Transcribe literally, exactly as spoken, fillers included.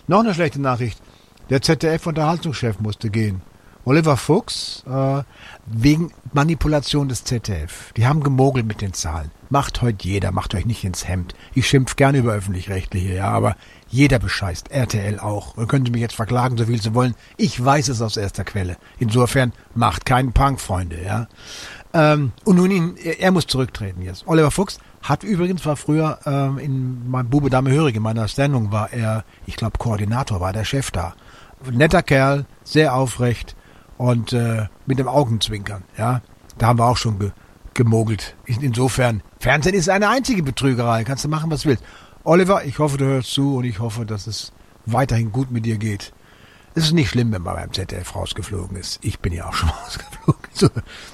Noch eine schlechte Nachricht. Der Z D F-Unterhaltungschef musste gehen. Oliver Fuchs, äh, wegen Manipulation des Z D F. Die haben gemogelt mit den Zahlen. Macht heute jeder, macht euch nicht ins Hemd. Ich schimpf gerne über Öffentlich-Rechtliche, ja, aber jeder bescheißt. R T L auch. Ihr könnt mich jetzt verklagen, so viel Sie wollen. Ich weiß es aus erster Quelle. Insofern macht keinen Punk, Freunde, ja. Ähm, und nun, ihn, er, er muss zurücktreten jetzt. Oliver Fuchs hat übrigens, war früher ähm, in meinem Bube, Dame, Hörig, in meiner Sendung war er, ich glaube, Koordinator, war der Chef da. Netter Kerl, sehr aufrecht. Und äh, mit dem Augenzwinkern, ja, da haben wir auch schon ge- gemogelt. Insofern, Fernsehen ist eine einzige Betrügerei, kannst du machen, was du willst. Oliver, ich hoffe, du hörst zu und ich hoffe, dass es weiterhin gut mit dir geht. Es ist nicht schlimm, wenn man beim Z D F rausgeflogen ist. Ich bin ja auch schon rausgeflogen. So,